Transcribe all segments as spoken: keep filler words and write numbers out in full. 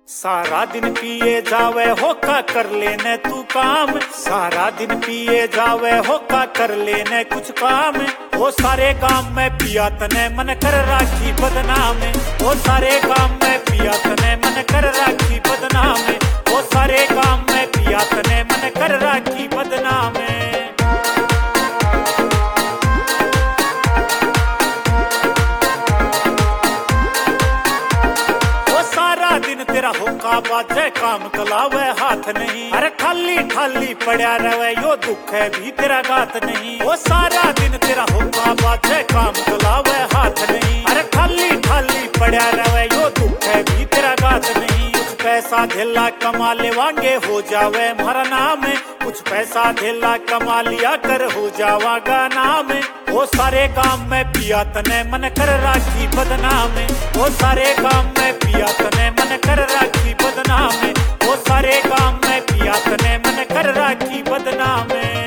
सारा दिन पिए जावे होका कर लेने तू काम, सारा दिन पिए जावे होका कर लेने कुछ काम। वो सारे काम में पिया तने मन कर राखी बदनाम, वो सारे काम में पिया तने मन कर राखी बदनाम, वो सारे काम में पिया तने मन कर राखी बदनाम। दिन तेरा होका बाजे काम कलावे हाथ नहीं, अरे खाली खाली पड़ा रहे यो दुख है भी तेरा गात नहीं। वो सारा दिन तेरा होका बाजे काम कलावे हाथ नहीं, अरे खाली खाली पड़ा रहे यो दुख है भी तेरा गात नहीं। कुछ पैसा धेला कमा ले वांगे हो जावे मारा नाम, कुछ पैसा धेला कमा लिया कर हो जावागा नाम। वो सारे काम में पिया तने मन कर राखी बदनाम, वो सारे काम में पिया तने मन कर राखी बदनाम, वो सारे काम में पिया तने मन कर राखी बदनाम।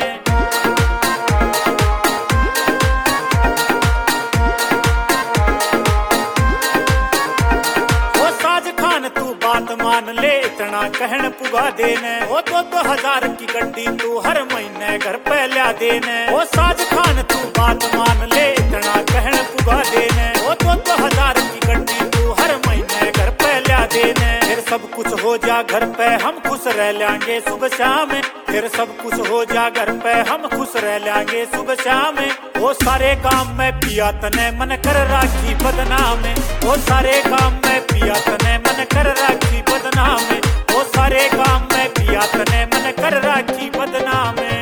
वो साज खान तू बात मान ले इतना कहन पुगा देने, वो दो दो हजार की गड्डी तू हर महीने घर पे ला देने। वो साज खान तू बात मान ले इतना कहन पुगा देने, वो दो दो हजार की गड्डी तू हर महीने घर पे ला देने। फिर सब कुछ हो जा घर पे हम खुश रह लेंगे सुबह शाम, फिर सब कुछ हो जा घर पे हम खुश रह लेंगे सुबह शाम। वो सारे काम में पिया तने मन कर राखी बदनाम, वो सारे काम में पिया तने मन कर राखी बदनाम, वो सारे काम में पिया तने मन कर राखी बदनाम।